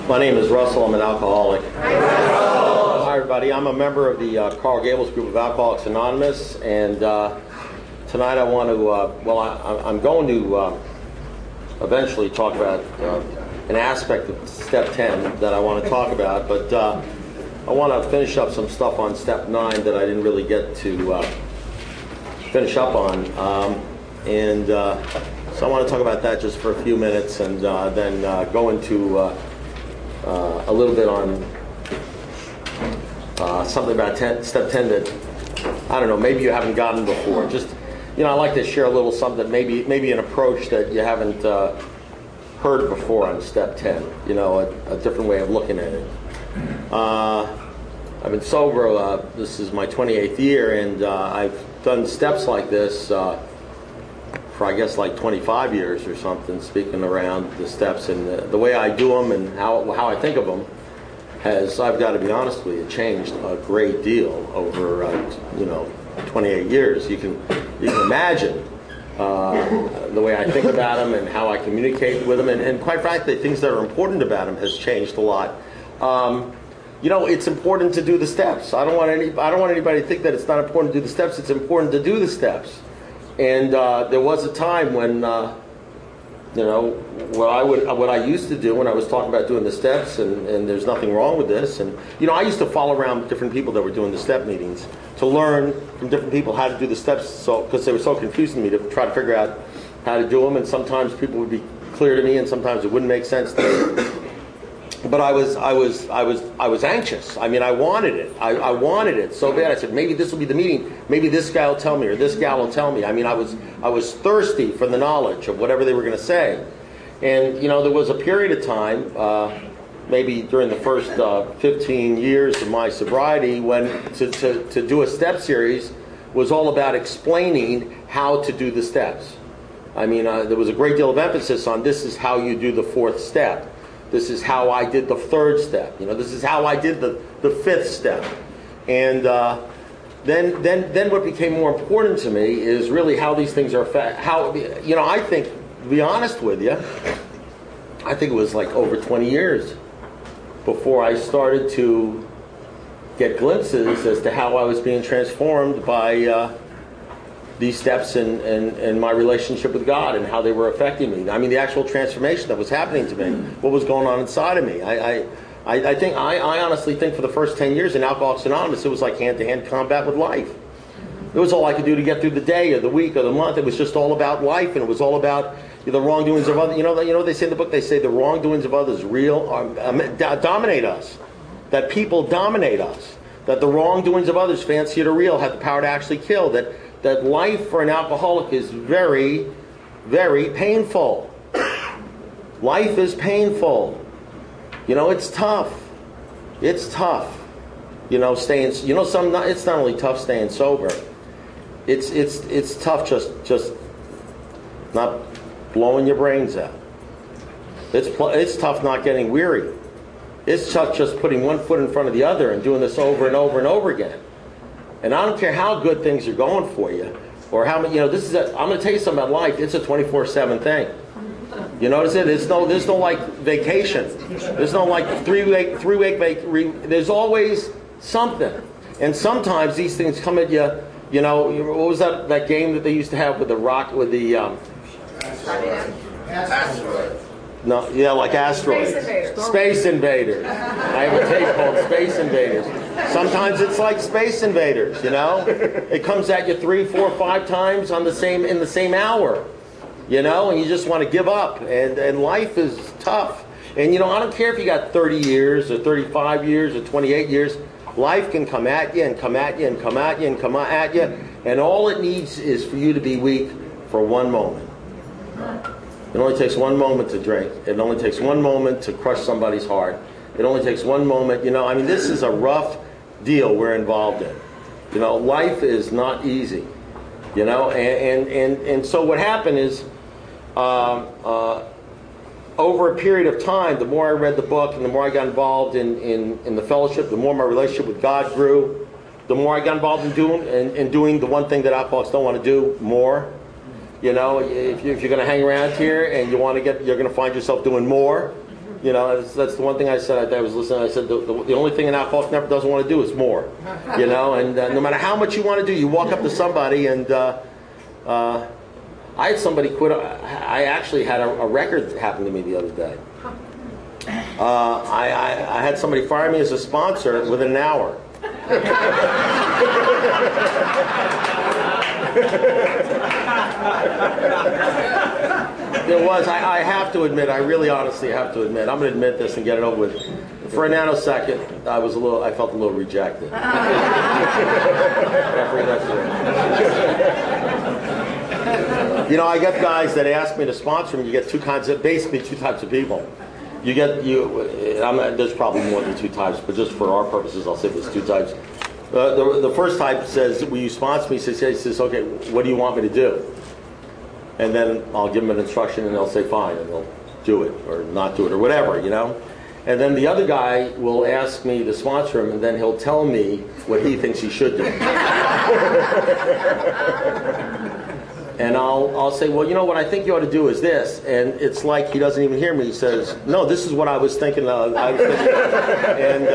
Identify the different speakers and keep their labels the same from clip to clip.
Speaker 1: My name is Russell. I'm an alcoholic. Hi, everybody. I'm a member of the Carl Gables group of Alcoholics Anonymous, and tonight I want to, I'm going to eventually talk about an aspect of Step 10 that I want to talk about, but I want to finish up some stuff on Step 9 that I didn't really get to finish up on, so I want to talk about that just for a few minutes, and then go into a little bit on something about Step 10 that, I don't know, maybe you haven't gotten before. Just, I like to share a little something, maybe an approach that you haven't heard before on Step 10, a different way of looking at it. I've been sober, this is my 28th year, and I've done steps like this for, I guess, like 25 years or something, speaking around the steps, and the way I do them and how I think of them has, I've got to be honest with you, changed a great deal over 28 years. You can imagine the way I think about them and how I communicate with them, and quite frankly, things that are important about them has changed a lot. It's important to do the steps. I don't want anybody to think that it's not important to do the steps. It's important to do the steps. And there was a time when, what I used to do when I was talking about doing the steps, and there's nothing wrong with this. And, I used to follow around different people that were doing the step meetings to learn from different people how to do the steps, because they were so confusing to me, to try to figure out how to do them. And sometimes people would be clear to me, and sometimes it wouldn't make sense to me. But I was anxious. I mean, I wanted it. I wanted it so bad. I said, maybe this will be the meeting. Maybe this guy will tell me, or this gal will tell me. I mean, I was thirsty for the knowledge of whatever they were going to say. And there was a period of time, maybe during the first 15 years of my sobriety, when to do a step series was all about explaining how to do the steps. I mean, there was a great deal of emphasis on this is how you do the fourth step. This is how I did the third step. This is how I did the fifth step. And then what became more important to me is really how these things are I think, to be honest with you, I think it was like over 20 years before I started to get glimpses as to how I was being transformed by these steps and my relationship with God and how they were affecting me. I mean, the actual transformation that was happening to me, what was going on inside of me. I honestly think for the first 10 years in Alcoholics Anonymous, it was like hand-to-hand combat with life. It was all I could do to get through the day or the week or the month. It was just all about life, and it was all about the wrongdoings of others. You know what they say in the book? They say the wrongdoings of others dominate us. That people dominate us. That the wrongdoings of others, fancied or real, have the power to actually kill. That life for an alcoholic is very, very painful. Life is painful. It's tough. It's tough. It's not only tough staying sober. It's tough just not blowing your brains out. It's tough not getting weary. It's tough just putting one foot in front of the other and doing this over and over and over again. And I don't care how good things are going for you, or how many. I'm going to tell you something about life. It's a 24/7 thing. You notice it? There's no like vacation. There's no like three week. There's always something. And sometimes these things come at you. What was that game that they used to have with the rock with the
Speaker 2: Asteroid.
Speaker 1: No, yeah, like asteroids. Space Invaders. I have a tape called Space Invaders. Sometimes it's like Space Invaders, It comes at you 3, 4, 5 times in the same hour, and you just want to give up. And life is tough. And, I don't care if you got 30 years or 35 years or 28 years. Life can come at you and come at you and come at you and come at you. And all it needs is for you to be weak for one moment. It only takes one moment to drink. It only takes one moment to crush somebody's heart. It only takes one moment. This is a rough deal we're involved in. Life is not easy. And so what happened is, over a period of time, the more I read the book and the more I got involved in the fellowship, the more my relationship with God grew. The more I got involved in doing the one thing that alcoholics don't want to do more. If you're going to hang around here and you're going to find yourself doing more, You know, that's the one thing I said. I was listening. I said the only thing an alcoholic never doesn't want to do is more. You know, and no matter how much you want to do, you walk up to somebody and I had somebody quit. I actually had a record happen to me the other day. I had somebody fire me as a sponsor within an hour. There was, I have to admit, I really honestly have to admit, I'm going to admit this and get it over with. For a nanosecond, I felt a little rejected. You know, I get guys that ask me to sponsor them. You get basically two types of people. There's probably more than two types, but just for our purposes, I'll say there's two types. The first type says, will you sponsor me? He says, okay, what do you want me to do? And then I'll give them an instruction and they'll say fine, and they'll do it or not do it or whatever, you know. And then the other guy will ask me to sponsor him, and then he'll tell me what he thinks he should do. And I'll say, well, you know, what I think you ought to do is this. And it's like he doesn't even hear me. He says, no, this is what I was thinking. And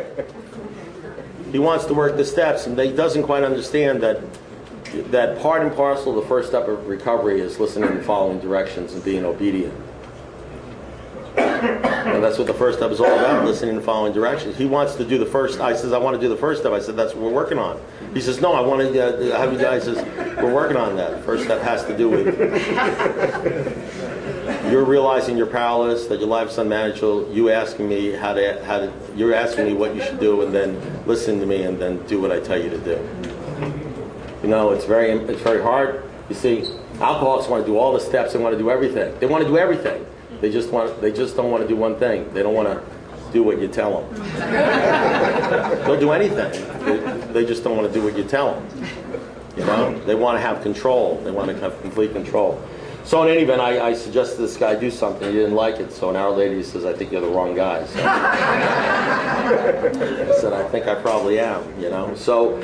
Speaker 1: he wants to work the steps, and he doesn't quite understand that part and parcel of the first step of recovery is listening and following directions and being obedient. And that's what the first step is all about, listening and following directions. He wants to do the first. I says, I want to do the first step. I said, that's what we're working on. He says, no, I want to have you guys. We're working on that. First step has to do with you're realizing you're powerless, that your life's unmanageable. You asking me you're asking me what you should do, and then listen to me, and then do what I tell you to do. You know, it's very hard. You see, alcoholics want to do all the steps. They want to do everything. They want to do everything. They just don't want to do one thing. They don't want to do what you tell them. They'll do anything. They just don't want to do what you tell them. You know, they want to have control. They want to have complete control. So in any event, I suggested this guy do something. He didn't like it. So an hour later, he says, "I think you're the wrong guy." So I said, "I think I probably am." You know, so.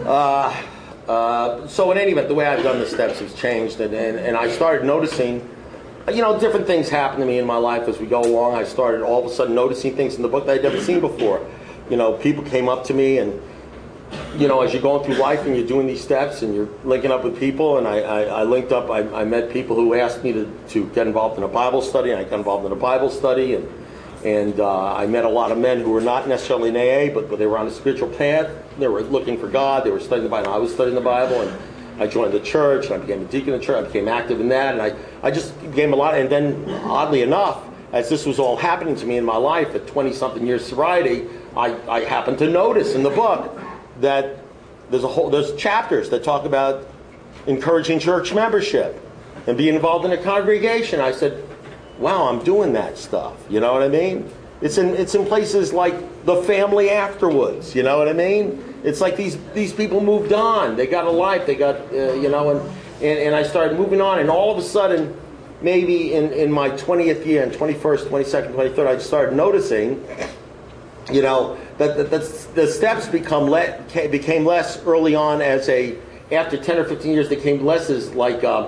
Speaker 1: So in any event, the way I've done the steps has changed, and I started noticing, you know, different things happen to me in my life as we go along. I started all of a sudden noticing things in the book that I'd never seen before. You know, people came up to me, and, you know, as you're going through life and you're doing these steps and you're linking up with people, and I linked up, I met people who asked me to get involved in a Bible study, and I got involved in a Bible study, and I met a lot of men who were not necessarily in AA, but they were on a spiritual path. They were looking for God. They were studying the Bible. I was studying the Bible, and I joined the church, and I became a deacon in the church. I became active in that, and I just became a lot. And then, oddly enough, as this was all happening to me in my life at 20-something years sobriety, I happened to notice in the book that there's chapters that talk about encouraging church membership and being involved in a congregation. I said, wow, I'm doing that stuff. You know what I mean? It's in places like the family afterwards. You know what I mean? It's like these people moved on. They got a life. They got, you know, and I started moving on. And all of a sudden, maybe in my 20th year, and 21st, 22nd, 23rd, I started noticing, you know, that the steps became less early on after 10 or 15 years, they came less as like a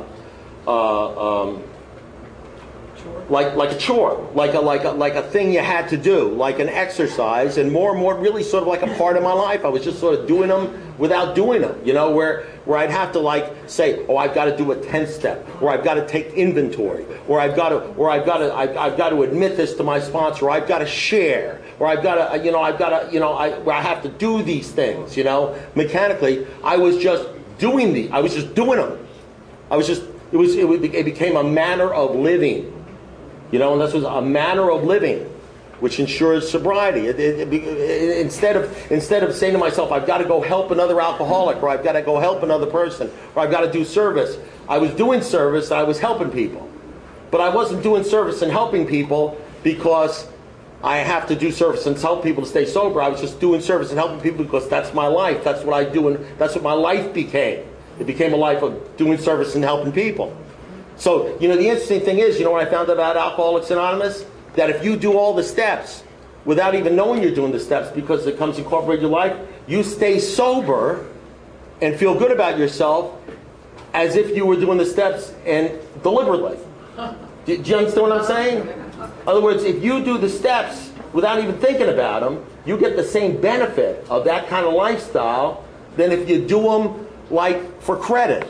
Speaker 1: chore, like a thing you had to do, like an exercise, and more really sort of like a part of my life. I was just sort of doing them without doing them, you know, where I'd have to like say, oh, I've got to do a 10th step, or I've got to take inventory, or I've got to admit this to my sponsor, or I've got to share, or I've got to, where I have to do these things, you know, mechanically. I was just doing them. It became a manner of living. You know, and this was a manner of living, which ensures sobriety. Instead of saying to myself, I've got to go help another alcoholic, or I've got to go help another person, or I've got to do service, I was doing service and I was helping people. But I wasn't doing service and helping people because I have to do service and help people to stay sober. I was just doing service and helping people because that's my life. That's what I do, and that's what my life became. It became a life of doing service and helping people. So, you know, the interesting thing is, you know what I found about Alcoholics Anonymous? That if you do all the steps without even knowing you're doing the steps because it comes incorporated in your life, you stay sober and feel good about yourself as if you were doing the steps and deliberately. Do you understand what I'm saying? In other words, if you do the steps without even thinking about them, you get the same benefit of that kind of lifestyle than if you do them like for credit.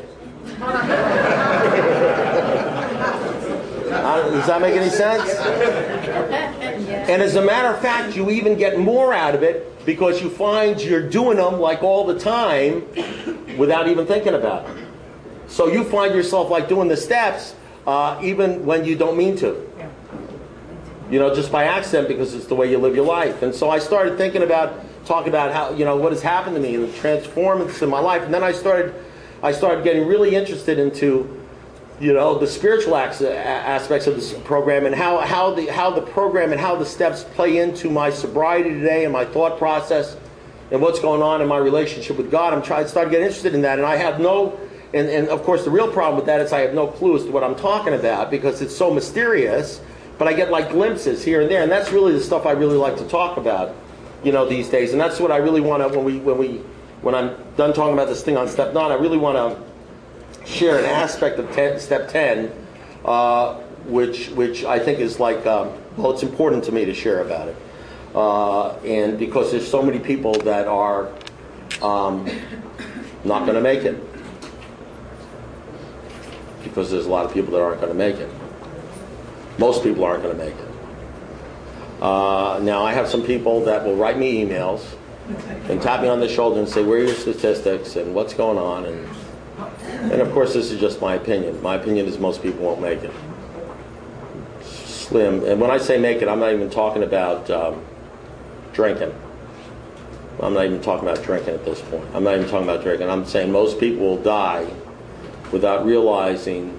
Speaker 1: Does that make any sense? And as a matter of fact, you even get more out of it because you find you're doing them like all the time without even thinking about it. So you find yourself like doing the steps even when you don't mean to. You know, just by accident, because it's the way you live your life. And so I started talking about how, you know, what has happened to me and the transformance in my life. And then I started getting really interested into, you know, the spiritual aspects of this program and how the program and how the steps play into my sobriety today and my thought process and what's going on in my relationship with God. I started getting interested in that, and I have no, and of course the real problem with that is I have no clue as to what I'm talking about because it's so mysterious. But I get like glimpses here and there, and that's really the stuff I really like to talk about, you know, these days. And that's what I really want to, when I'm done talking about this thing on step 9, I really want to share an aspect of step 10, which I think is like, well, it's important to me to share about it, and because there's so many people that are not going to make it, because there's a lot of people that aren't going to make it. Most people aren't going to make it. Now, I have some people that will write me emails and tap me on the shoulder and say, where are your statistics and what's going on? And of course, this is just my opinion. My opinion is most people won't make it. Slim. And when I say make it, I'm not even talking about drinking. I'm not even talking about drinking at this point. I'm not even talking about drinking. I'm saying most people will die without realizing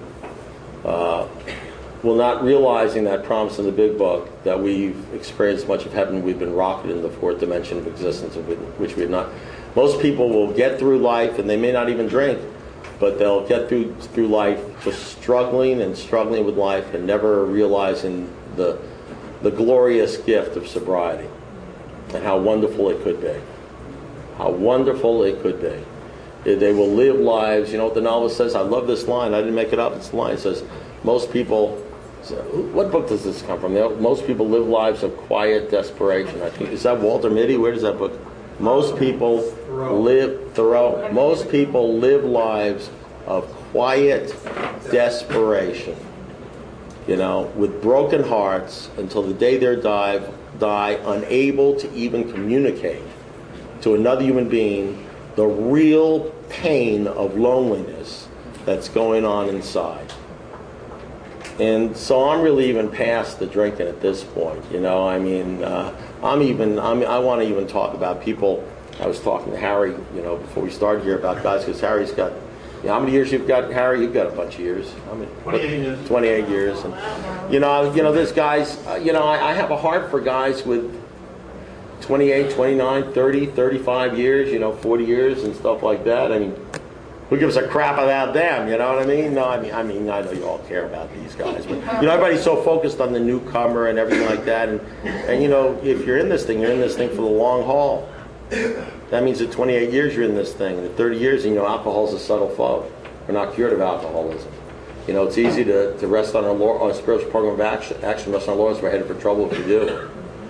Speaker 1: not realizing that promise in the big book that we've experienced much of heaven, we've been rocketed in the fourth dimension of existence, of which we have not. Most people will get through life, and they may not even drink, but they'll get through life just struggling with life and never realizing the glorious gift of sobriety and how wonderful it could be. How wonderful it could be. They will live lives, you know what the novelist says? I love this line. I didn't make it up. It's the line. It says, most people... What book does this come from? Most people live lives of quiet desperation. I think, is that Walter Mitty? Where does that book? Most people Most people live lives of quiet desperation. You know, with broken hearts until the day they die, unable to even communicate to another human being the real pain of loneliness that's going on inside. And so I'm really even past the drinking at this point, you know. I mean, I want to even talk about people. I was talking to Harry, you know, before we started here about guys, because Harry's got, you know, how many years you've got, Harry? You've got a bunch of years.
Speaker 2: 28 years.
Speaker 1: 28 years. And, you know, there's guys, you know, I have a heart for guys with 28, 29, 30, 35 years, you know, 40 years and stuff like that. I mean, who gives a crap about them, you know what I mean? No, I mean, I know you all care about these guys, but, you know, everybody's so focused on the newcomer and everything like that, and you know, if you're in this thing for the long haul. That means at 28 years you're in this thing, and at 30 years, you know, alcohol's a subtle foe. We're not cured of alcoholism. You know, it's easy to rest on a spiritual program of action, rest on our laurels, we're headed for trouble if you do.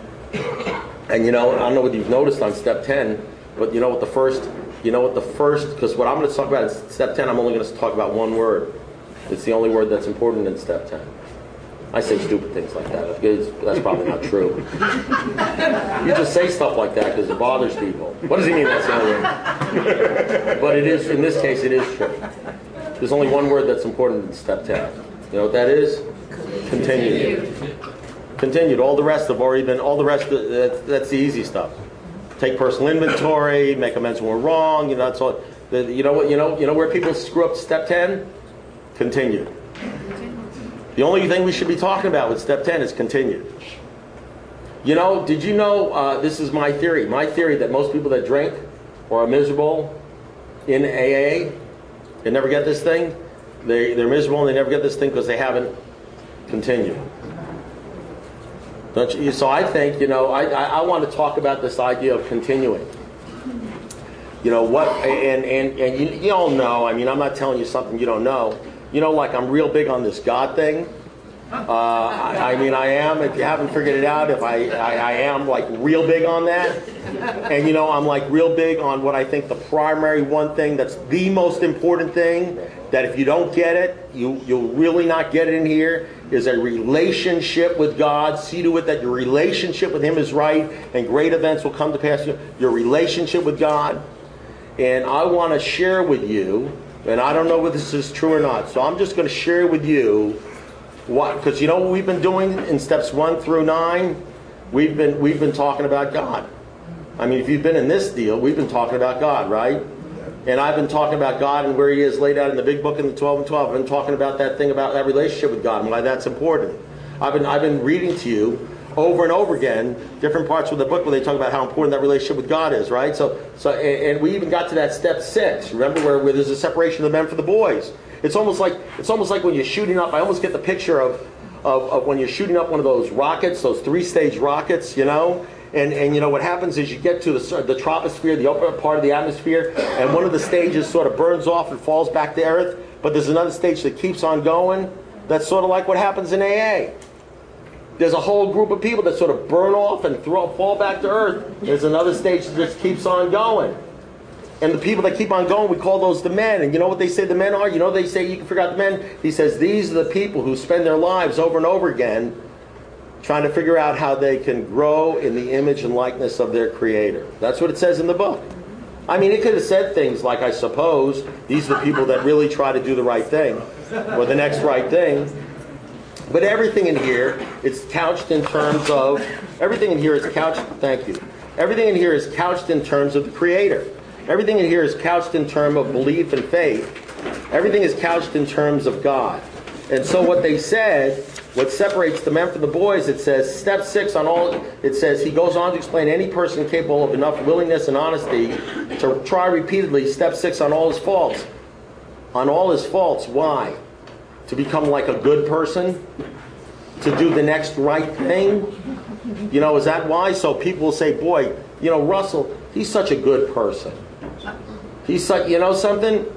Speaker 1: And you know, I don't know whether you've noticed on step 10, but you know what the first, because what I'm going to talk about in step 10, I'm only going to talk about one word. It's the only word that's important in step 10. I say stupid things like that. That's probably not true. You just say stuff like that because it bothers people. What does he mean that's the only word? But it is, in this case, it is true. There's only one word that's important in step 10. You know what that is? Continued. Continued. All the rest, that's the easy stuff. Take personal inventory, make amends when we're wrong. You know, that's all. You know where people screw up step 10? Continued. The only thing we should be talking about with step 10 is continued. You know, did you know, this is my theory. My theory that most people that drink or are miserable in AA, they never get this thing. They're miserable and they never get this thing because they haven't continued. Don't you? So I think, you know, I want to talk about this idea of continuing. You know, what, and you all know, I mean, I'm not telling you something you don't know. You know, like I'm real big on this God thing. I mean, I am. If you haven't figured it out, if I am like real big on that. And I'm like real big on what I think the primary one thing that's the most important thing, that if you don't get it, you'll really not get it in here, is a relationship with God. See to it that your relationship with Him is right, and great events will come to pass. Your relationship with God. And I want to share with you, and I don't know whether this is true or not, so I'm just going to share with you what, because what we've been doing in steps 1 through 9, we've been talking about God. I mean, if you've been in this deal, we've been talking about God, right? And I've been talking about God and where He is laid out in the big book in the 12 and 12. I've been talking about that thing about that relationship with God and why that's important. I've been reading to you over and over again different parts of the book where they talk about how important that relationship with God is, right? And we even got to that step 6. Remember where there's a separation of the men from the boys. It's almost like when you're shooting up. I almost get the picture of when you're shooting up one of those rockets, those 3-stage rockets, And what happens is you get to the troposphere, the upper part of the atmosphere, and one of the stages sort of burns off and falls back to Earth, but there's another stage that keeps on going. That's sort of like what happens in AA. There's a whole group of people that sort of burn off and fall back to Earth. There's another stage that just keeps on going. And the people that keep on going, we call those the men. And you know what they say the men are? They say you can figure out the men. He says these are the people who spend their lives over and over again trying to figure out how they can grow in the image and likeness of their Creator. That's what it says in the book. I mean, it could have said things like, I suppose, these are the people that really try to do the right thing, or the next right thing. But everything in here, it's couched in terms of, everything in here is couched, thank you. Everything in here is couched in terms of the Creator. Everything in here is couched in terms of belief and faith. Everything is couched in terms of God. And so what they said, what separates the men from the boys, it says, step 6 on all, it says, he goes on to explain any person capable of enough willingness and honesty to try repeatedly, step 6 on all his faults. On all his faults, why? To become like a good person? To do the next right thing? Is that why? So people will say, boy, Russell, he's such a good person. He's such, something?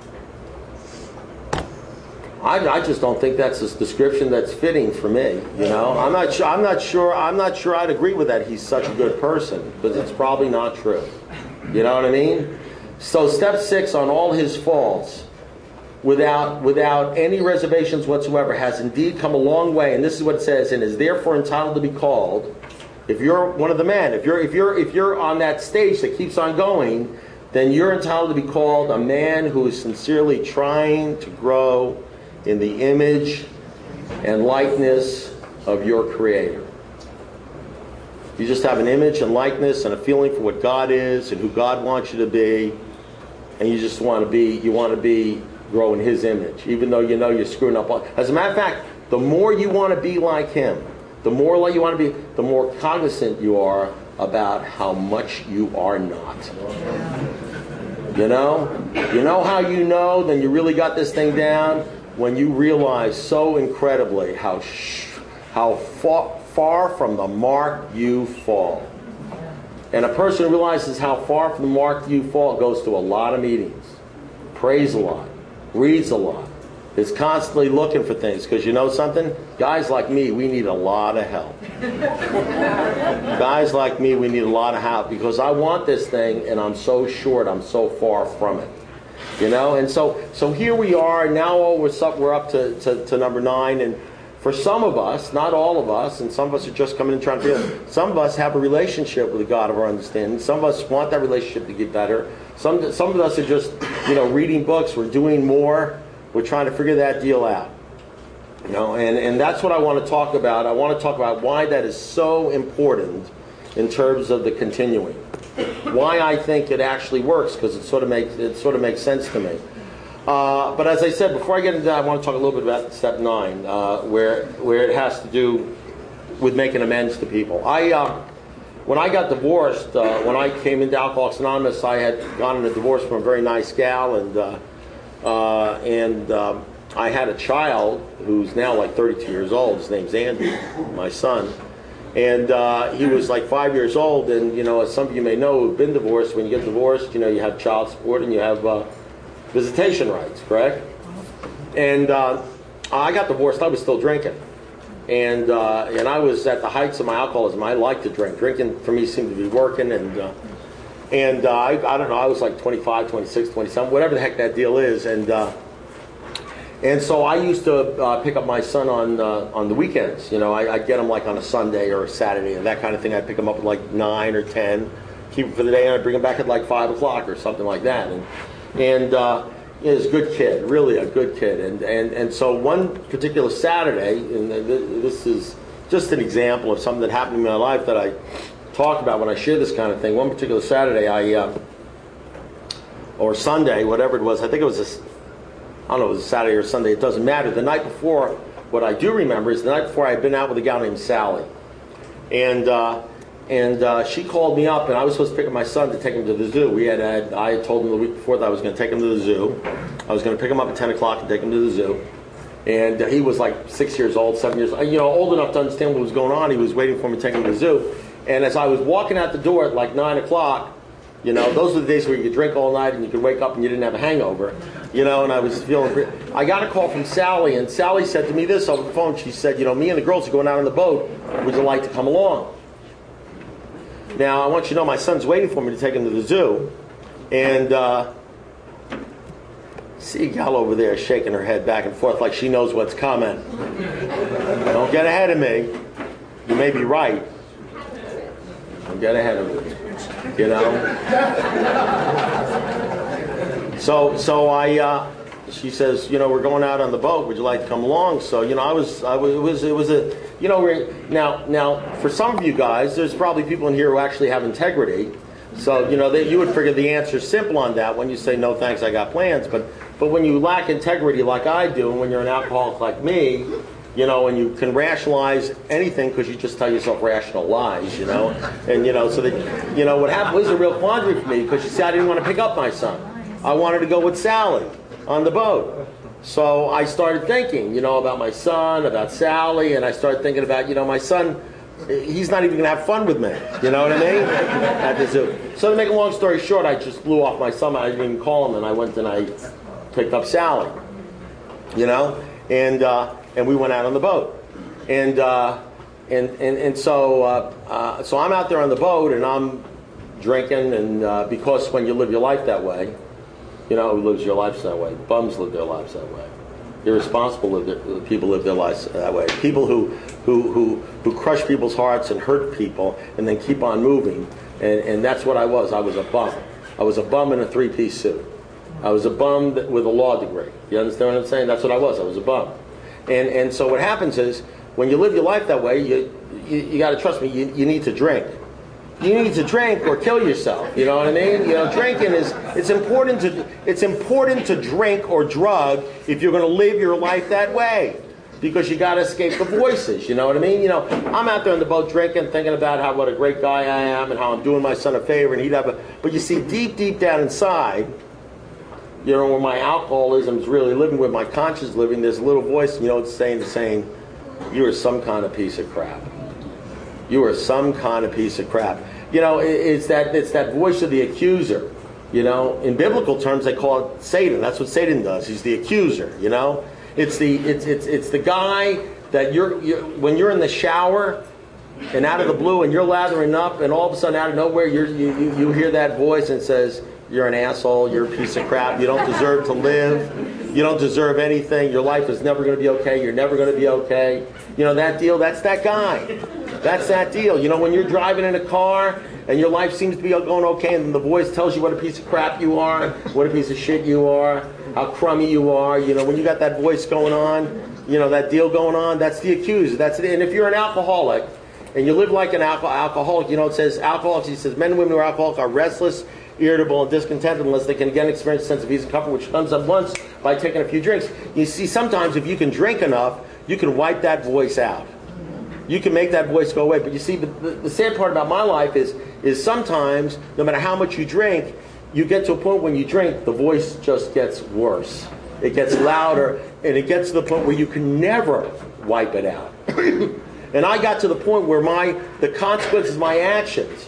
Speaker 1: I just don't think that's a description that's fitting for me. I'm not sure I'd agree with that. He's such a good person, because it's probably not true. You know what I mean? So step 6 on all his faults, without any reservations whatsoever, has indeed come a long way. And this is what it says, and is therefore entitled to be called. If you're one of the men, if you're on that stage that keeps on going, then you're entitled to be called a man who is sincerely trying to grow in the image and likeness of your Creator. You just have an image and likeness and a feeling for what God is and who God wants you to be, and you just want to be grow in His image, even though you're screwing up. As a matter of fact, the more you want to be like Him, the more like you want to be, the more cognizant you are about how much you are not. You know how then you really got this thing down? When you realize so incredibly how far from the mark you fall. And a person who realizes how far from the mark you fall goes to a lot of meetings, prays a lot, reads a lot, is constantly looking for things. Because you know something? Guys like me, we need a lot of help. Guys like me, we need a lot of help, because I want this thing and I'm so short, I'm so far from it. And so here we are now. We're up to number 9, and for some of us, not all of us, and some of us are just coming and trying to feel it. Some of us have a relationship with the God of our understanding. Some of us want that relationship to get better. Some of us are just reading books. We're doing more. We're trying to figure that deal out. And that's what I want to talk about. I want to talk about why that is so important in terms of the continuing. Why I think it actually works, because it sort of makes sense to me. But as I said, before I get into that, I want to talk a little bit about step 9, where it has to do with making amends to people. When I got divorced, when I came into Alcoholics Anonymous, I had gotten a divorce from a very nice gal, and I had a child who's now like 32 years old. His name's Andy, my son. And he was like 5 years old, and as some of you may know who've been divorced, when you get divorced, you have child support and you have visitation rights, correct? And I got divorced. I was still drinking. And I was at the heights of my alcoholism. I liked to drink. Drinking for me seemed to be working, and I don't know. I was like 25, 26, 27, whatever the heck that deal is, and so I used to pick up my son on the weekends. I'd get him like on a Sunday or a Saturday and that kind of thing. I'd pick him up at like 9 or 10, keep him for the day, and I'd bring him back at like 5 o'clock or something like that. And he was a good kid, really a good kid. And so one particular Saturday, and this is just an example of something that happened in my life that I talk about when I share this kind of thing. One particular Saturday, or Sunday, whatever it was, I think it was I don't know if it was a Saturday or Sunday, it doesn't matter. The night before, what I do remember is the night before I had been out with a gal named Sally. And she called me up, and I was supposed to pick up my son to take him to the zoo. I had told him the week before that I was going to take him to the zoo. I was going to pick him up at 10 o'clock and take him to the zoo. And he was like 6 years old, 7 years old, old enough to understand what was going on. He was waiting for me to take him to the zoo. And as I was walking out the door at like 9 o'clock, those were the days where you could drink all night and you could wake up and you didn't have a hangover, and I was feeling. I got a call from Sally, and Sally said to me this over the phone. She said, me and the girls are going out on the boat. Would you like to come along? Now, I want you to know my son's waiting for me to take him to the zoo, and see a gal over there shaking her head back and forth like she knows what's coming. Don't get ahead of me. You may be right. Don't get ahead of me. So she says, we're going out on the boat. Would you like to come along? So, it was now for some of you guys, there's probably people in here who actually have integrity. So, you would figure the answer's simple on that when you say, no thanks, I got plans. But when you lack integrity like I do, and when you're an alcoholic like me, and you can rationalize anything because you just tell yourself rational lies, and so that, what happened was a real quandary for me because you see, I didn't want to pick up my son. I wanted to go with Sally on the boat. So I started thinking, about my son, about Sally, and I started thinking about, my son, he's not even going to have fun with me, you know what I mean? At the zoo. So to make a long story short, I just blew off my son. I didn't even call him, and I went and I picked up Sally, and we went out on the boat, and so I'm out there on the boat, and I'm drinking, and because when you live your life that way, who lives your lives that way? Bums live their lives that way. Irresponsible people live their lives that way. People who crush people's hearts and hurt people, and then keep on moving, and that's what I was. I was a bum. I was a bum in a three-piece suit. I was a bum with a law degree. You understand what I'm saying? That's what I was. I was a bum. And so what happens is, when you live your life that way, you got to trust me, you need to drink. You need to drink or kill yourself. You know what I mean? Drinking it's important to drink or drug if you're going to live your life that way. Because you got to escape the voices. You know what I mean? I'm out there on the boat drinking, thinking about what a great guy I am and how I'm doing my son a favor, and he'd have but you see, deep down inside, where my alcoholism is really living, where my conscience is living, there's a little voice, it's saying, you are some kind of piece of crap. You are some kind of piece of crap. It's that voice of the accuser. In biblical terms, they call it Satan. That's what Satan does. He's the accuser. It's the guy that when you're in the shower and out of the blue and you're lathering up, and all of a sudden out of nowhere you hear that voice and it says, you're an asshole, you're a piece of crap, you don't deserve to live, you don't deserve anything, your life is never going to be okay, you're never going to be okay. That deal, that's that guy. That's that deal. When you're driving in a car and your life seems to be going okay, and the voice tells you what a piece of crap you are, what a piece of shit you are, how crummy you are, when you got that voice going on, that deal going on, that's the accuser. That's it. And if you're an alcoholic, and you live like an alcoholic, it says alcoholics, he says, men and women who are alcoholics are restless, irritable, and discontented unless they can again experience a sense of ease and comfort, which comes at once by taking a few drinks. You see, sometimes if you can drink enough, you can wipe that voice out. You can make that voice go away. But you see, the sad part about my life is sometimes, no matter how much you drink, you get to a point when you drink, the voice just gets worse. It gets louder, and it gets to the point where you can never wipe it out. And I got to the point where the consequences of my actions,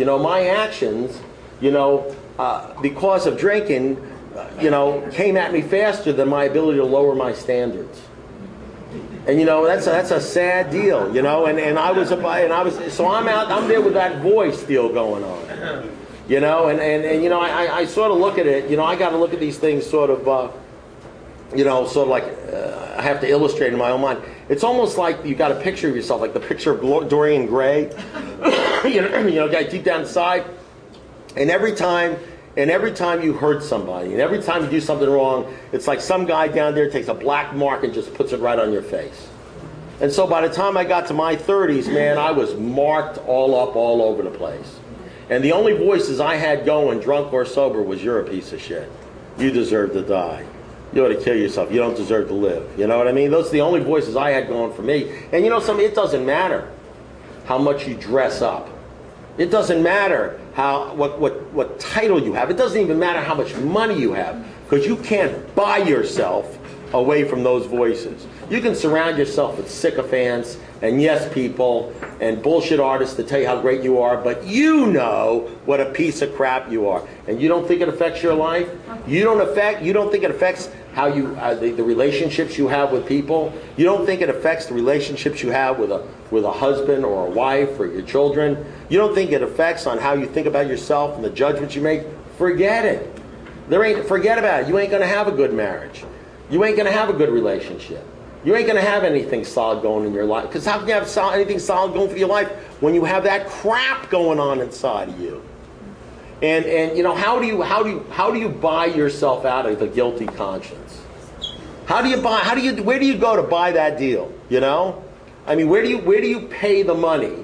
Speaker 1: because of drinking, came at me faster than my ability to lower my standards. And that's a sad deal, so I'm there with that voice deal going on, I sort of look at it, I got to look at these things sort of, I have to illustrate in my own mind. It's almost like you got a picture of yourself, like the picture of Dorian Gray, guy deep down inside, and every time you hurt somebody, and every time you do something wrong, it's like some guy down there takes a black mark and just puts it right on your face. And so by the time I got to my 30s, man, I was marked all over the place. And the only voices I had going, drunk or sober, was you're a piece of shit. You deserve to die. You ought to kill yourself. You don't deserve to live. You know what I mean? Those are the only voices I had going for me. And it doesn't matter how much you dress up. It doesn't matter what title you have. It doesn't even matter how much money you have, because you can't buy yourself away from those voices. You can surround yourself with sycophants and yes people and bullshit artists to tell you how great you are, but you know what a piece of crap you are. And you don't think it affects your life? You don't think it affects how you the relationships you have with people? You don't think it affects the relationships you have with a husband or a wife or your children? You don't think it affects on how you think about yourself and the judgments you make? Forget it. Forget about it. You ain't going to have a good marriage. You ain't going to have a good relationship. You ain't going to have anything solid going in your life. Because how can you have anything solid going for your life when you have that crap going on inside of you? And how do you buy yourself out of the guilty conscience? Where do you go to buy that deal? I mean, where do you pay the money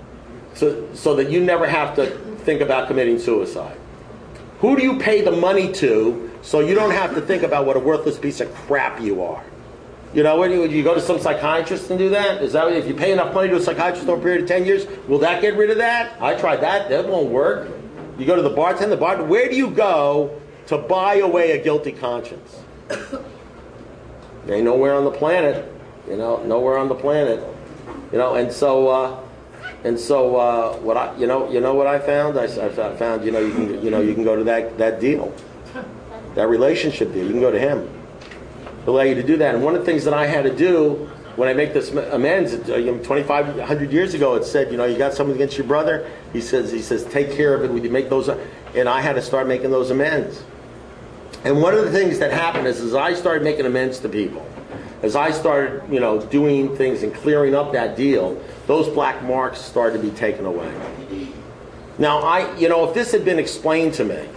Speaker 1: so that you never have to think about committing suicide? Who do you pay the money to so you don't have to think about what a worthless piece of crap you are? Would you go to some psychiatrist and do that? Is that if you pay enough money to a psychiatrist over a period of 10 years, will that get rid of that? I tried that. That won't work. You go to the bartender. Where do you go to buy away a guilty conscience? There ain't nowhere on the planet. Nowhere on the planet. And so what I found? I found you can go to that deal, that relationship deal. You can go to him. He'll allow you to do that. And one of the things that I had to do when I make this amends, 2,500 years ago, it said, you got something against your brother. He says, take care of it when you make those. And I had to start making those amends. And one of the things that happened is, as I started making amends to people, as I started, doing things and clearing up that deal, those black marks started to be taken away. Now, if this had been explained to me,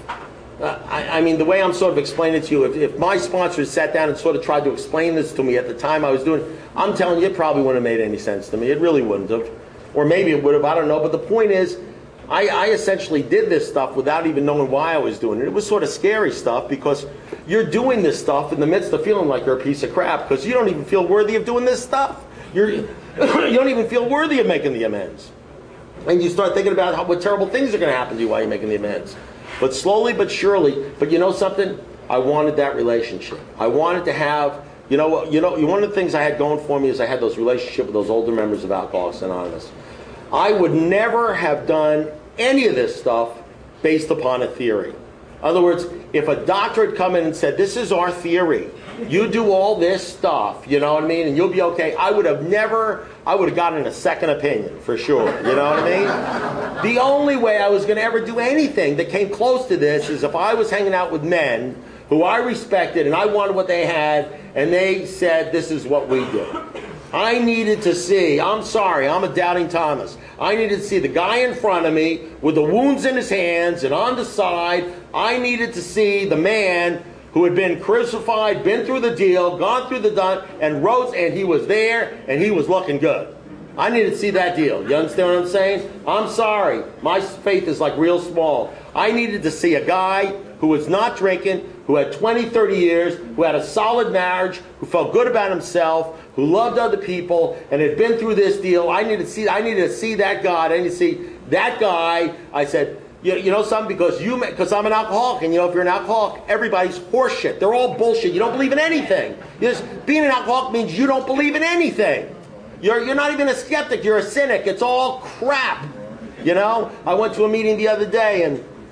Speaker 1: I mean, the way I'm sort of explaining it to you, if my sponsors sat down and sort of tried to explain this to me at the time I was doing it, I'm telling you, it probably wouldn't have made any sense to me. It really wouldn't have. Or maybe it would have, I don't know. But the point is, I essentially did this stuff without even knowing why I was doing it. It was sort of scary stuff, because you're doing this stuff in the midst of feeling like you're a piece of crap, because you don't even feel worthy of doing this stuff. You don't even feel worthy of making the amends. And you start thinking about what terrible things are going to happen to you while you're making the amends. But slowly but surely, but you know something? I wanted that relationship. I wanted to have, one of the things I had going for me is I had those relationships with those older members of Alcoholics Anonymous. I would never have done any of this stuff based upon a theory. In other words, if a doctor had come in and said, this is our theory, you do all this stuff, you know what I mean, and you'll be okay, I would have gotten a second opinion, for sure, you know what I mean? The only way I was going to ever do anything that came close to this is if I was hanging out with men who I respected and I wanted what they had, and they said, this is what we do. I needed to see, I'm sorry, I'm a doubting Thomas. I needed to see the guy in front of me with the wounds in his hands and on the side. I needed to see the man who had been crucified, been through the deal, gone through the done, and rose, and he was there, and he was looking good. I needed to see that deal. You understand what I'm saying? I'm sorry. My faith is like real small. I needed to see a guy who was not drinking, who had 20, 30 years, who had a solid marriage, who felt good about himself, who loved other people, and had been through this deal. I needed to see that God. I needed to see that guy. I said, you know something? Because I'm an alcoholic, and if you're an alcoholic, everybody's horseshit. They're all bullshit. You don't believe in anything. Being an alcoholic means you don't believe in anything. You're not even a skeptic. You're a cynic. It's all crap. I went to a meeting the other day, and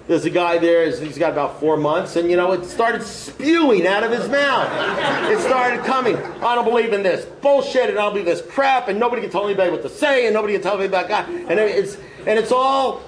Speaker 1: There's a guy there, he's got about 4 months, and it started spewing out of his mouth. It started coming. I don't believe in this bullshit, and I don't believe this crap, and nobody can tell anybody what to say, and nobody can tell me about God. And it's all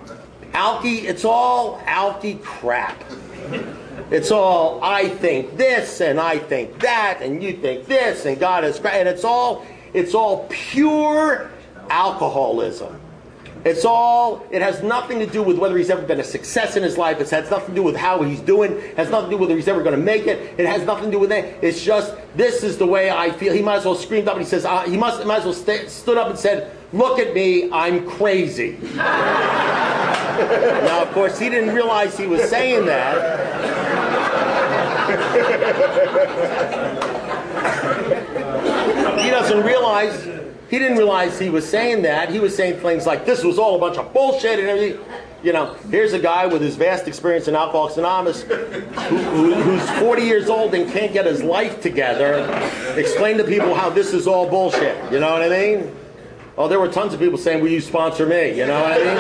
Speaker 1: alky crap. It's all, I think this, and I think that, and you think this, and God is crap. And it's all pure alcoholism. It has nothing to do with whether he's ever been a success in his life. It has nothing to do with how he's doing. It has nothing to do with whether he's ever going to make it. It has nothing to do with that. It's just, this is the way I feel. He might as well screamed up and he says, he might as well stood up and said, look at me, I'm crazy. Now, of course, he didn't realize he was saying that. He didn't realize he was saying that. He was saying things like, this was all a bunch of bullshit and everything. Here's a guy with his vast experience in Alcoholics Anonymous who's 40 years old and can't get his life together. Explain to people how this is all bullshit. You know what I mean? Oh, there were tons of people saying, will you sponsor me? You know what I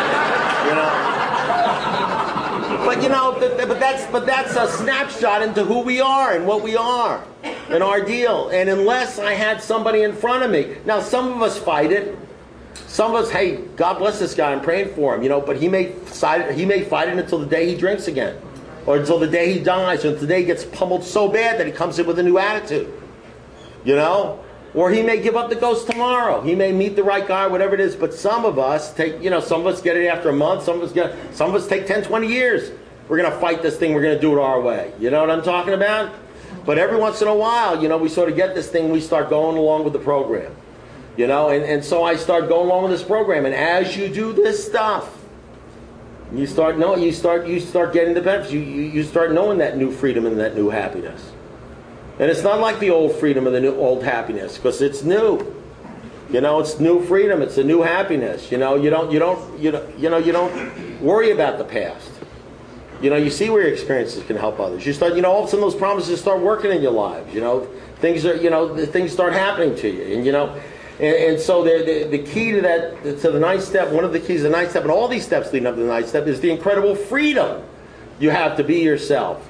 Speaker 1: mean? But that's a snapshot into who we are and what we are and our deal. And unless I had somebody in front of me, now some of us fight it. Some of us, hey, God bless this guy, I'm praying for him, but he may fight it until the day he drinks again, or until the day he dies, or until the day he gets pummeled so bad that he comes in with a new attitude, Or he may give up the ghost tomorrow. He may meet the right guy, whatever it is. But some of us some of us get it after a month. Some of us take 10, 20 years. We're going to fight this thing. We're going to do it our way. You know what I'm talking about? But every once in a while, we sort of get this thing. We start going along with the program. And so I start going along with this program. And as you do this stuff, you start getting the benefits. You start knowing that new freedom and that new happiness. And it's not like the old freedom or the new old happiness, because it's new. It's new freedom. It's a new happiness. You don't worry about the past. You see where your experiences can help others. You start, all of a sudden those promises start working in your lives. Things start happening to you, and so the key to that, to the ninth step, one of the keys to the ninth step, and all these steps leading up to the ninth step, is the incredible freedom you have to be yourself.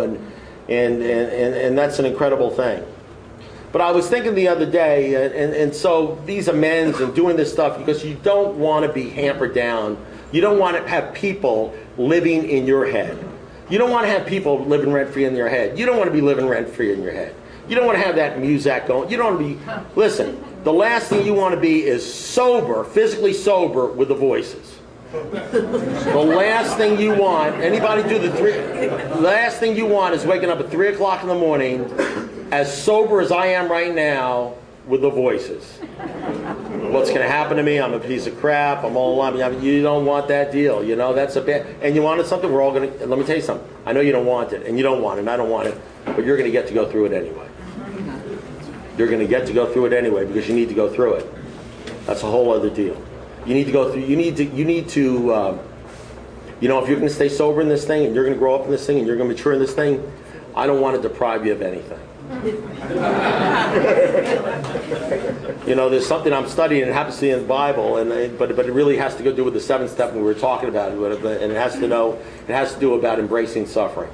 Speaker 1: And that's an incredible thing. But I was thinking the other day, and so these amends and doing this stuff, because you don't want to be hampered down. You don't want to have people living in your head. You don't want to have people living rent-free in your head. You don't want to be living rent-free in your head. You don't want to have that music going. You don't want to be... Listen, the last thing you want to be is sober, physically sober, with the voices. The last thing you want, the last thing you want is waking up at 3 o'clock in the morning, as sober as I am right now, with the voices. What's going to happen to me? I'm a piece of crap. I'm all alone. You don't want that deal. That's a bad... And you wanted something, we're all going to... Let me tell you something. I know you don't want it, and you don't want it, and I don't want it, but you're going to get to go through it anyway. You're going to get to go through it anyway, because you need to go through it. That's a whole other deal. You need to go through... You need to... if you're going to stay sober in this thing, and you're going to grow up in this thing, and you're going to mature in this thing, I don't want to deprive you of anything. There's something I'm studying, and it happens to be in the Bible, but it really has to go do with the seventh step we were talking about, and it has to do about embracing suffering.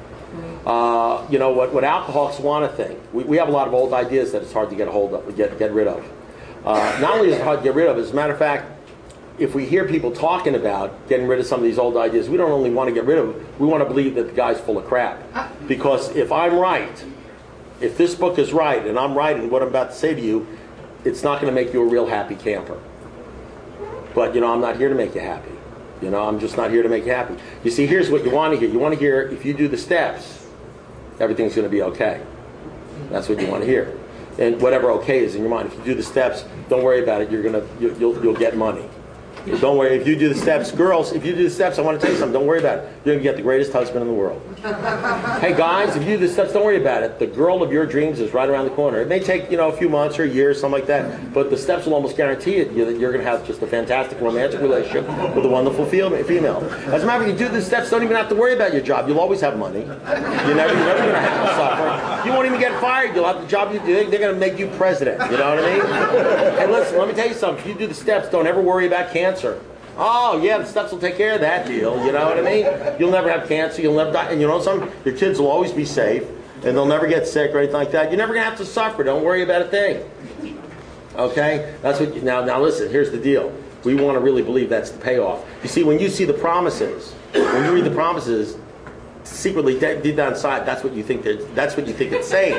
Speaker 1: What alcoholics want to think. We have a lot of old ideas that it's hard to get rid of. Not only is it hard to get rid of, as a matter of fact, if we hear people talking about getting rid of some of these old ideas, we don't only want to get rid of them, we want to believe that the guy's full of crap. Because if I'm right, if this book is right, and I'm right in what I'm about to say to you, it's not going to make you a real happy camper. But, I'm not here to make you happy. I'm just not here to make you happy. You see, here's what you want to hear. You want to hear, if you do the steps, everything's going to be okay. That's what you want to hear. And whatever okay is in your mind. If you do the steps, don't worry about it. You'll get money. Don't worry. If you do the steps, girls, if you do the steps, I want to tell you something. Don't worry about it. You're going to get the greatest husband in the world. Hey, guys, if you do the steps, don't worry about it. The girl of your dreams is right around the corner. It may take, a few months or a year or something like that, but the steps will almost guarantee it that you're going to have just a fantastic romantic relationship with a wonderful female. As a matter of fact, you do the steps, don't even have to worry about your job. You'll always have money. You're never going to have to suffer. You won't even get fired. You'll have the job. They're going to make you president. You know what I mean? And listen, let me tell you something. If you do the steps, don't ever worry about cancer. Oh, yeah, the steps will take care of that deal. You know what I mean? You'll never have cancer. You'll never die. And you know something? Your kids will always be safe. And they'll never get sick or anything like that. You're never going to have to suffer. Don't worry about a thing. Okay? That's what. Now listen, here's the deal. We want to really believe that's the payoff. You see, when you see the promises, when you read the promises, secretly deep down inside, that's what you think it's saying.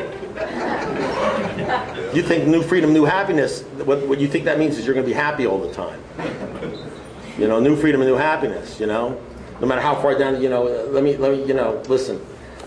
Speaker 1: You think new freedom, new happiness. What you think that means is you're going to be happy all the time. You know, new freedom and new happiness. You know, no matter how far down. You know, let me. You know, listen.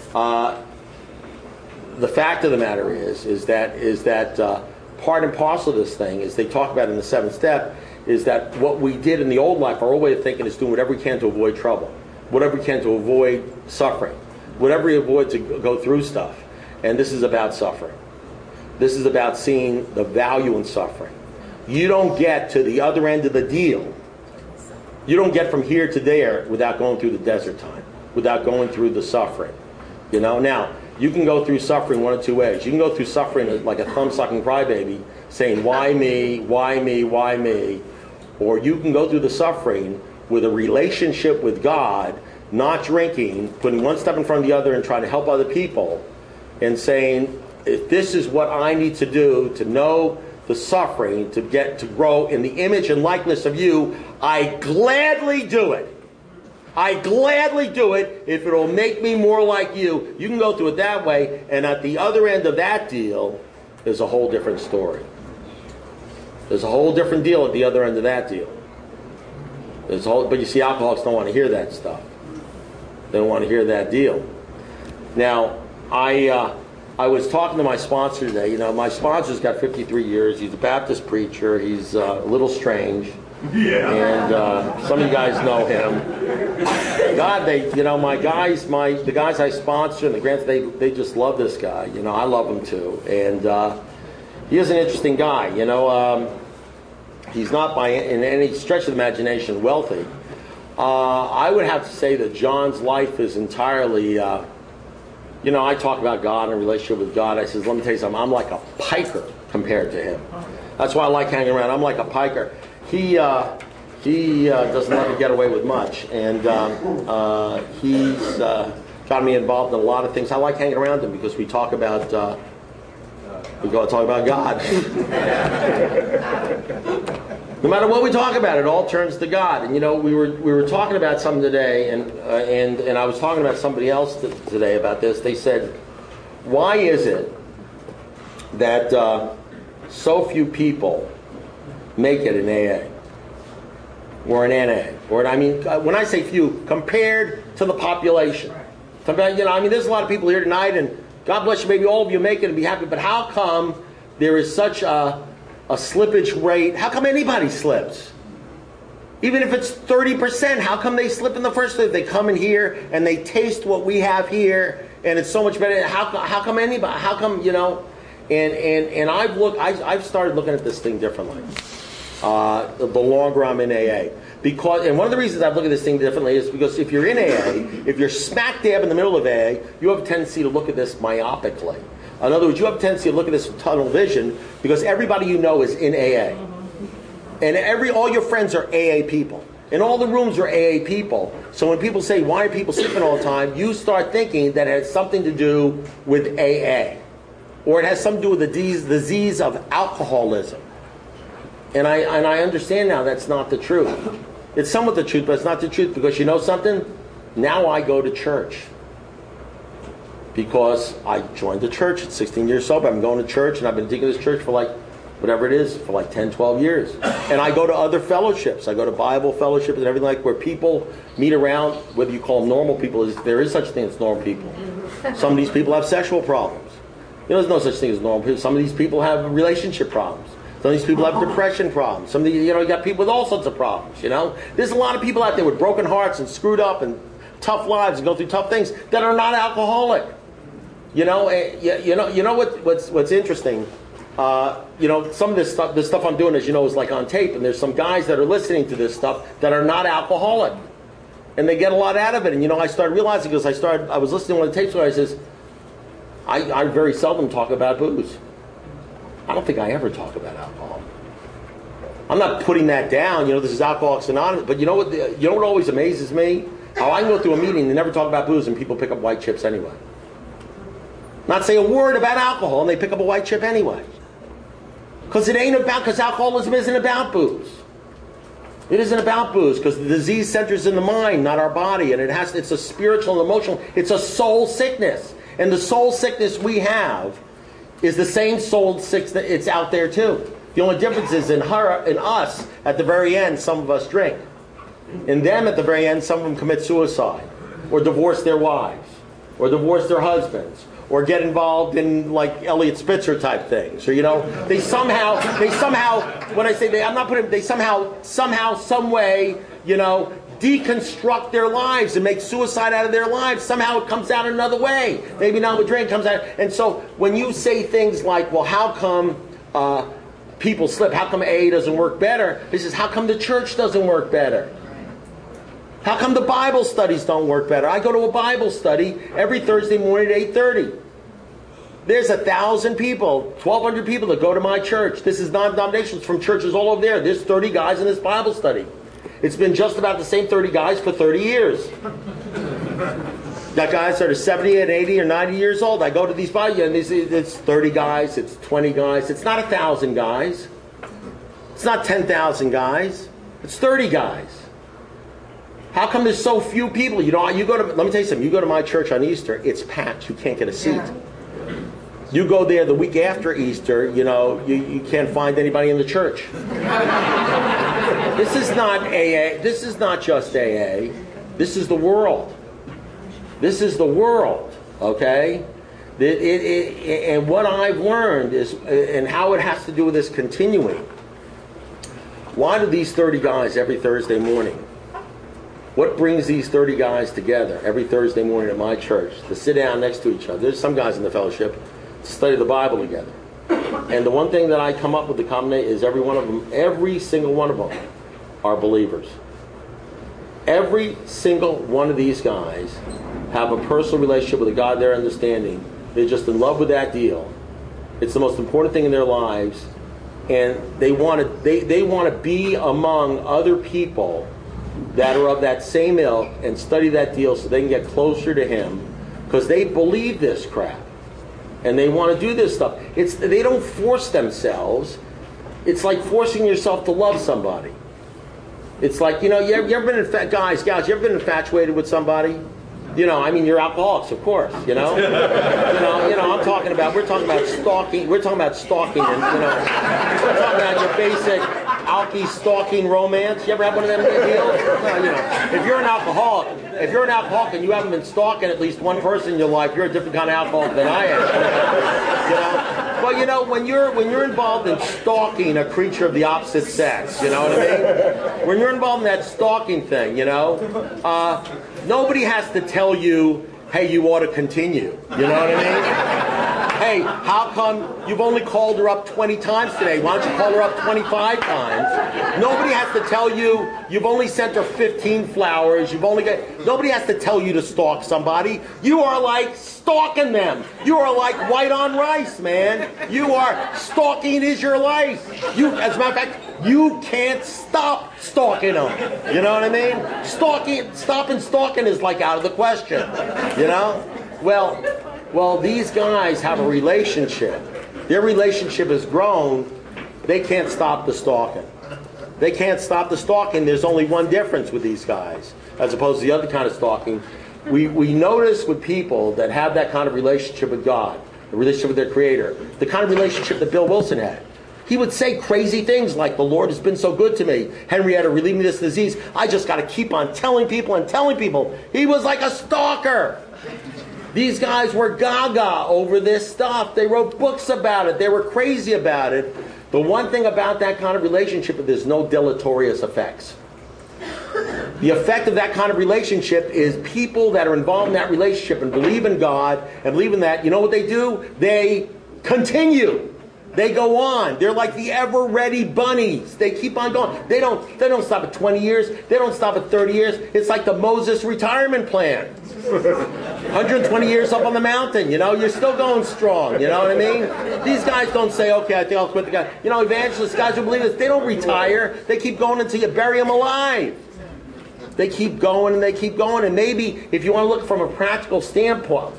Speaker 1: The fact of the matter is that part and parcel of this thing, as they talk about in the 7th step, is that what we did in the old life, our old way of thinking, is doing whatever we can to avoid trouble, whatever we can to avoid suffering, whatever we avoid to go through stuff. And this is about suffering. This is about seeing the value in suffering. You don't get to the other end of the deal. You don't get from here to there without going through the desert time, without going through the suffering. You know, now, you can go through suffering one of two ways. You can go through suffering like a thumb-sucking crybaby, saying, why me, why me, why me? Or you can go through the suffering with a relationship with God, not drinking, putting one step in front of the other and trying to help other people, and saying, if this is what I need to do to know the suffering, to get to grow in the image and likeness of you, I gladly do it. I gladly do it if it'll make me more like you. You can go through it that way, and at the other end of that deal is a whole different story. There's a whole different deal at the other end of that deal. But you see, alcoholics don't want to hear that stuff. They don't want to hear that deal. Now, I was talking to my sponsor today. You know, my sponsor's got 53 years. He's a Baptist preacher. He's a little strange. Yeah. And some of you guys know him. God, the guys I sponsor and the grants, they just love this guy. You know, I love him too. And he is an interesting guy. You know, he's not in any stretch of the imagination wealthy. I would have to say that John's life is entirely. You know, I talk about God and a relationship with God. I says, let me tell you something. I'm like a piker compared to him. That's why I like hanging around. I'm like a piker. He doesn't let me get away with much, and he's got me involved in a lot of things. I like hanging around him because we talk about God. No matter what we talk about, it all turns to God. And you know, we were talking about something today, and I was talking about somebody else today about this. They said, why is it that so few people make it in AA or in NA? Or I mean, when I say few, compared to the population. You know, I mean, there's a lot of people here tonight, and God bless you, maybe all of you make it and be happy. But how come there is such a slippage rate? How come anybody slips? Even if it's 30%, how come they slip in the first place? They come in here and they taste what we have here, and it's so much better. How come anybody? How come, you know? And I've started looking at this thing differently. The longer I'm in AA. And one of the reasons I've looked at this thing differently is because if you're in AA, if you're smack dab in the middle of AA, you have a tendency to look at this myopically. In other words, you have a tendency to look at this with tunnel vision because everybody you know is in AA. And all your friends are AA people. And all the rooms are AA people. So when people say, why are people sleeping all the time? You start thinking that it has something to do with AA. Or it has something to do with the disease of alcoholism. And I understand now that's not the truth. It's somewhat the truth, but it's not the truth because you know something? Now I go to church. Because I joined the church at 16 years sober. I've been going to church and I've been digging this church for like, whatever it is, for like 10, 12 years. And I go to other fellowships. I go to Bible fellowships and everything like where people meet around, whether you call them normal people, there is such a thing as normal people. Some of these people have sexual problems. You know, there's no such thing as normal people. Some of these people have relationship problems. Some of these people have depression problems. Some of these, you know, you got people with all sorts of problems, you know. There's a lot of people out there with broken hearts and screwed up and tough lives and go through tough things that are not alcoholic. You know, you know what's interesting. You know, some of this stuff I'm doing, as you know, is like on tape, and there's some guys that are listening to this stuff that are not alcoholic, and they get a lot out of it. And you know, I started realizing because I was listening to one of the tapes where I says, I very seldom talk about booze. I don't think I ever talk about alcohol. I'm not putting that down. This is Alcoholics Anonymous. But you know what always amazes me? How I can go through a meeting and never talk about booze and people pick up white chips anyway. Not say a word about alcohol and they pick up a white chip anyway. Because alcoholism isn't about booze. It isn't about booze, because the disease centers in the mind, not our body, and it's a spiritual and emotional, it's a soul sickness. And the soul sickness we have is the same soul sickness that it's out there too. The only difference is in us, at the very end, some of us drink. In them, at the very end, some of them commit suicide, or divorce their wives, or divorce their husbands, or get involved in like Elliot Spitzer type things, or they somehow, when I say they somehow, some way, deconstruct their lives and make suicide out of their lives. Somehow it comes out another way. Maybe not with drink, comes out. And so when you say things like, well, how come people slip? How come AA doesn't work better? This is, how come the church doesn't work better? How come the Bible studies don't work better? I go to a Bible study every Thursday morning at 8:30. There's 1,000 people, 1,200 people that go to my church. This is non-denominational. It's from churches all over there. There's 30 guys in this Bible study. It's been just about the same 30 guys for 30 years. Got guys that are 70 and 80 or 90 years old. I go to these Bible and it's 30 guys, it's 20 guys. It's not 1,000 guys. It's not 10,000 guys. It's 30 guys. How come there's so few people? Let me tell you something. You go to my church on Easter, it's packed. You can't get a seat. You go there the week after Easter, you can't find anybody in the church. This is not AA. This is not just AA. This is the world. This is the world, okay? And what I've learned is, and how it has to do with this continuing. Why do these 30 guys every Thursday morning? What brings these 30 guys together every Thursday morning at my church to sit down next to each other? There's some guys in the fellowship to study the Bible together. And the one thing that I come up with the combination is every single one of them are believers. Every single one of these guys have a personal relationship with a God they're understanding. They're just in love with that deal. It's the most important thing in their lives. And they want to be among other people that are of that same ilk and study that deal so they can get closer to Him, because they believe this crap and they want to do this stuff. They don't force themselves. It's like forcing yourself to love somebody. It's like, you ever been guys, you ever been infatuated with somebody? You're alcoholics, of course, I'm talking about, we're talking about stalking, and, we're talking about your basic alky stalking romance. You ever have one of them deals? No, if you're an alcoholic and you haven't been stalking at least one person in your life, you're a different kind of alcoholic than I am. But when you're involved in stalking a creature of the opposite sex, you know what I mean? When you're involved in that stalking thing, nobody has to tell you, hey, you ought to continue. You know what I mean? Hey, how come you've only called her up 20 times today? Why don't you call her up 25 times? Nobody has to tell you you've only sent her 15 flowers. Nobody has to tell you to stalk somebody. You are like stalking them. You are like white on rice, man. You are, stalking is your life. As a matter of fact, you can't stop stalking them. You know what I mean? Stopping stalking is like out of the question. Well, these guys have a relationship. Their relationship has grown. They can't stop the stalking. They can't stop the stalking. There's only one difference with these guys, as opposed to the other kind of stalking. We notice with people that have that kind of relationship with God, the relationship with their Creator, the kind of relationship that Bill Wilson had. He would say crazy things like, the Lord has been so good to me. Henrietta, relieve me of this disease. I just got to keep on telling people and telling people. He was like a stalker. These guys were gaga over this stuff. They wrote books about it. They were crazy about it. The one thing about that kind of relationship is there's no deleterious effects. The effect of that kind of relationship is people that are involved in that relationship and believe in God and believe in that, you know what they do? They continue. They go on. They're like the ever-ready bunnies. They keep on going. They don't stop at 20 years. They don't stop at 30 years. It's like the Moses retirement plan. 120 years up on the mountain, you're still going strong, you know what I mean? These guys don't say, okay, I think I'll quit the guy. Evangelists, guys who believe this, they don't retire. They keep going until you bury them alive. They keep going and they keep going. And maybe if you want to look from a practical standpoint,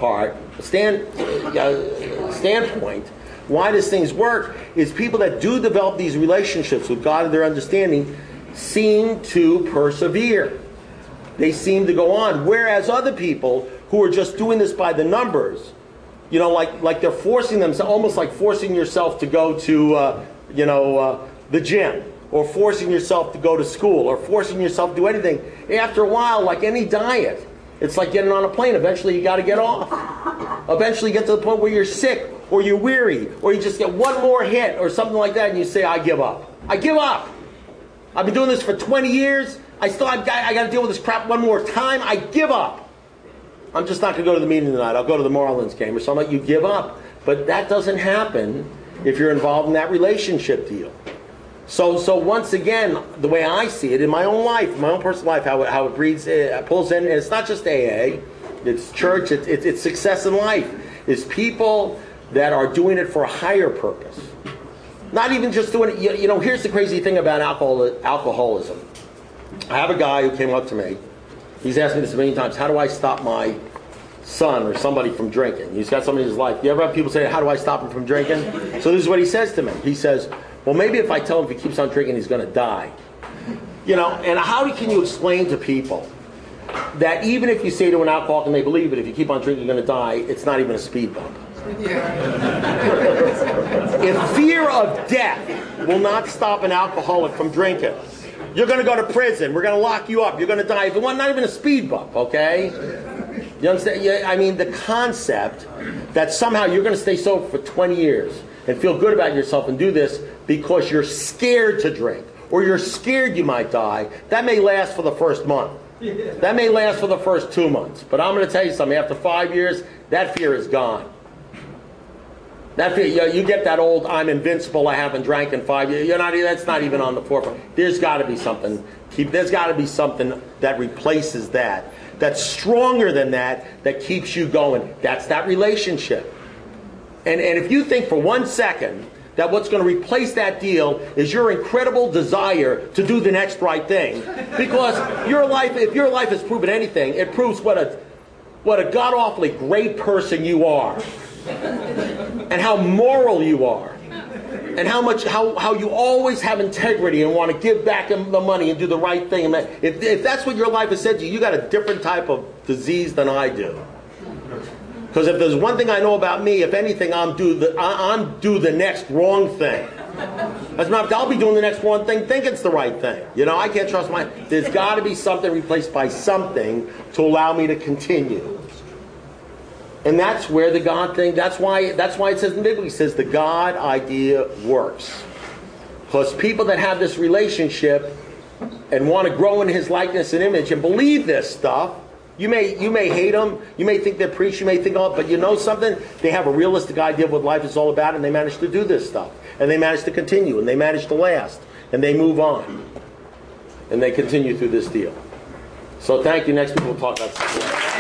Speaker 1: why does things work is people that do develop these relationships with God and their understanding seem to persevere. They seem to go on. Whereas other people who are just doing this by the numbers, like they're forcing themselves, almost like forcing yourself to go to, the gym, or forcing yourself to go to school, or forcing yourself to do anything. After a while, like any diet, it's like getting on a plane. Eventually you got to get off. Eventually you get to the point where you're sick, or you're weary, or you just get one more hit, or something like that, and you say, I give up. I give up. I've been doing this for 20 years. I got to deal with this crap one more time. I give up. I'm just not going to go to the meeting tonight. I'll go to the Marlins game or something. You give up. But that doesn't happen if you're involved in that relationship deal. So once again, the way I see it in my own life, my own personal life, how it breeds, pulls in, and it's not just AA, it's church, it's success in life. It's people that are doing it for a higher purpose. Not even just doing it, here's the crazy thing about alcoholism. I have a guy who came up to me. He's asked me this a million times. How do I stop my son or somebody from drinking? He's got somebody in his life. You ever have people say, how do I stop him from drinking? So this is what he says to me. He says, well, maybe if I tell him if he keeps on drinking, he's going to die. And how can you explain to people that even if you say to an alcoholic and they believe it, if you keep on drinking, you're going to die, it's not even a speed bump. If fear of death will not stop an alcoholic from drinking, you're going to go to prison. We're going to lock you up. You're going to die. If it wasn't, not even a speed bump, okay? You understand? I mean, the concept that somehow you're going to stay sober for 20 years and feel good about yourself and do this because you're scared to drink or you're scared you might die, that may last for the first month. That may last for the first 2 months. But I'm going to tell you something. After 5 years, that fear is gone. That fear, you get that old, I'm invincible, I haven't drank in 5 years. That's not even on the forefront. There's got to be something. There's got to be something that replaces that. That's stronger than that keeps you going. That's that relationship. And if you think for 1 second that what's going to replace that deal is your incredible desire to do the next right thing, because if your life has proven anything, it proves what a god-awfully great person you are, and how moral you are, and how you always have integrity and want to give back the money and do the right thing. If that's what your life has said to you, you got a different type of disease than I do. Because if there's one thing I know about me, if anything, I'm do the next wrong thing. I'll be doing the next wrong thing, thinking it's the right thing. I can't trust there's got to be something replaced by something to allow me to continue. And that's where the God thing, that's why it says in the Bible, it says the God idea works. Because people that have this relationship and want to grow in His likeness and image and believe this stuff, you may hate them, you may think they're priests, you may think, but you know something? They have a realistic idea of what life is all about, and they manage to do this stuff. And they manage to continue, and they manage to last. And they move on. And they continue through this deal. So thank you. Next week we'll talk about